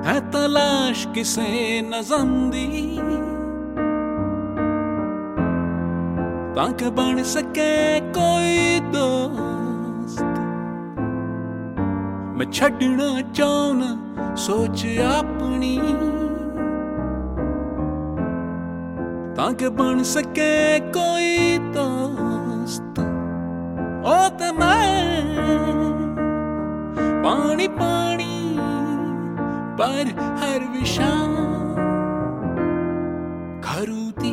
है तलाश किसे नज़म दी ताकि बन सके कोई दोस्त। मैं छड़ना चाहना सोच अपनी ताकि बन सके कोई दोस्त। ओ ते मैं पानी पानी पर हर विशा खरूदी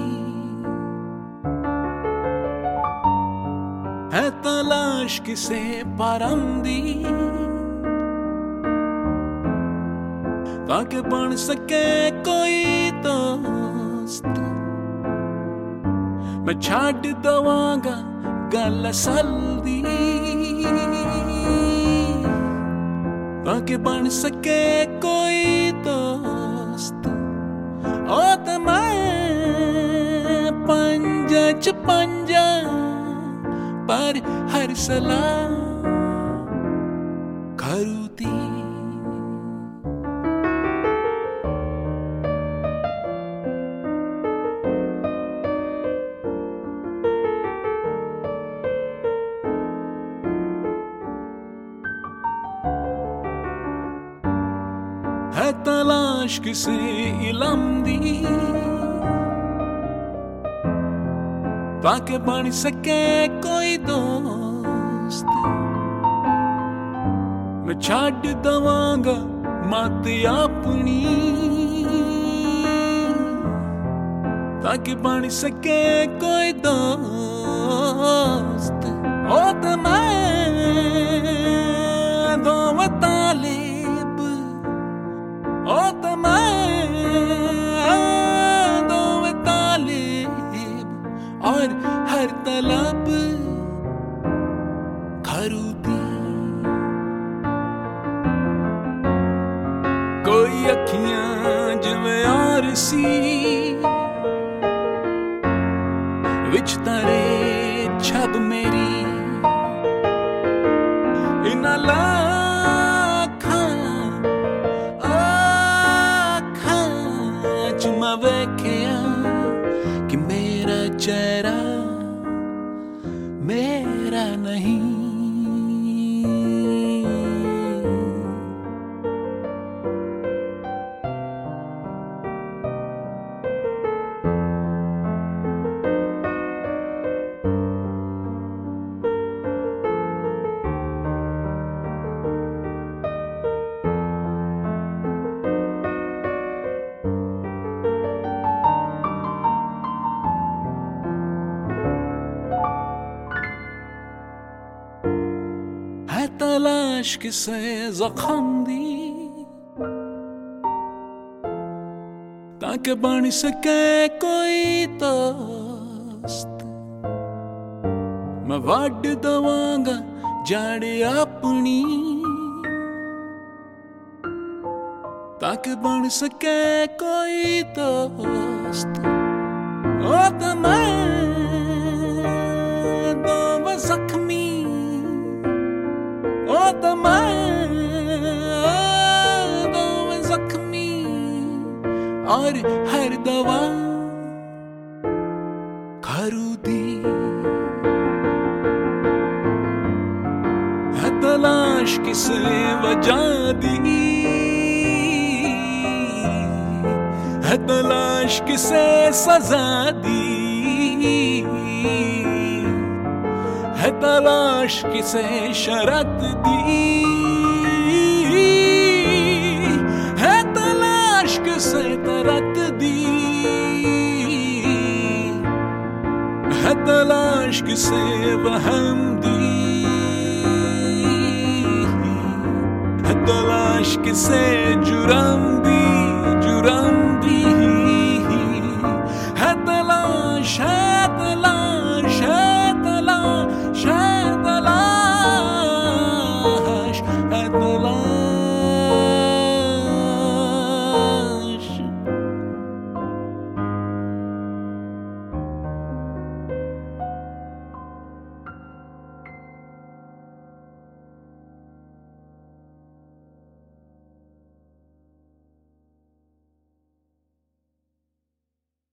है तलाश किसे परमदी ताकि बन सके कोई दोस्त। मैं छड़ दवांगा गल असल दी ताकि बन सके कोई दोस्त। ओ ते मैं पंजा च पंजा पर हर सलाह खरूदी। है तलाश किसे इलम दी ताकि बन सके कोई दोस्त। मैं छड़ दवांगा मत अपनी ताकि बन सके कोई दोस्त। ओ ते मैं दोव तालिब ओ ते मैं दोव तालिब और हर तलब खरूदी। कोई अखियां जिवें आरसी विच तारे छब मेरी इना लाखां आखां च मैं वेखिया कि मेरा चेहरा मेरा नहीं। है तलाश किसे जख्म दी ताकि बन सके कोई दोस्त। मैं वड दवांगा जड़ अपनी ताकि बन सके कोई दोस्त। ओ ते मैं दोव जख्मी ओ ते मैं दोव जख्मी और हर दवा खरूदी। है तलाश किसे वजह दी है तलाश किसे सजा दी है तलाश किसे शरत दी है तलाश किसे तरत दी है तलाश किसे वहम दी है तलाश किसे जुर्म दी।